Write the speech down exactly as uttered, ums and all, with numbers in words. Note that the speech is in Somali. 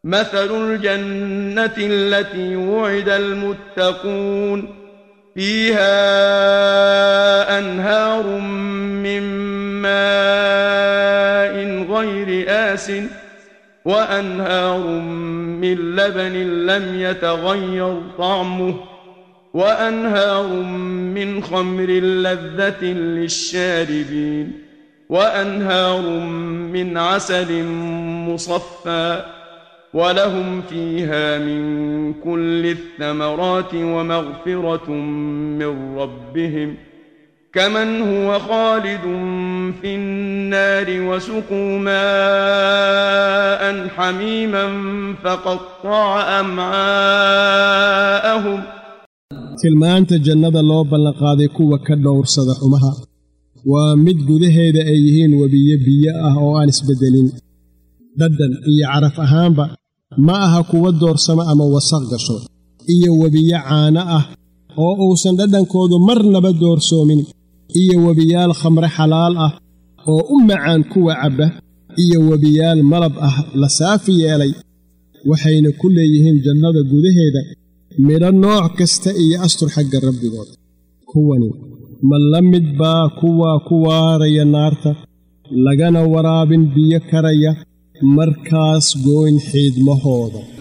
مثل الجنة التي وعد المتقون فيها أنهار من ماء غير آسٍ وأنهار من لبن لم يتغير طعمه وأنهار من خمر لذة للشاربين وأنهار من عسل مصفى ولهم فيها من كل الثمرات ومغفرة من ربهم كمن هو خالد في النار وسقوا ماء حميما فقطع أمعاءهم tilmaanta jannada loo ballan qaaday kuwa ka dhowrsada xumaha waa mid gudaheeda ay yihiin webiyo biyo ah oo aan isbedelin dhadhan iyo caraf ahaanba ma aha kuwa doorsama ama wasakh gasho iyo webiyo caano ah oo uusan dhadhankoodu marnaba doorsoomin iyo webiyaal khamre xalaal ah oo u macaan kuwa cabba iyo webiyaal malab ah la saafi yeelay waxayna ku leeyihiin jannada gudaheeda midho nooc kasta iyo astur xagga rabbigood kuwani ma la mid baa kuwa ku waaraya naarta lagana waraabin biyo karaya markaas gooyn xiidmahooda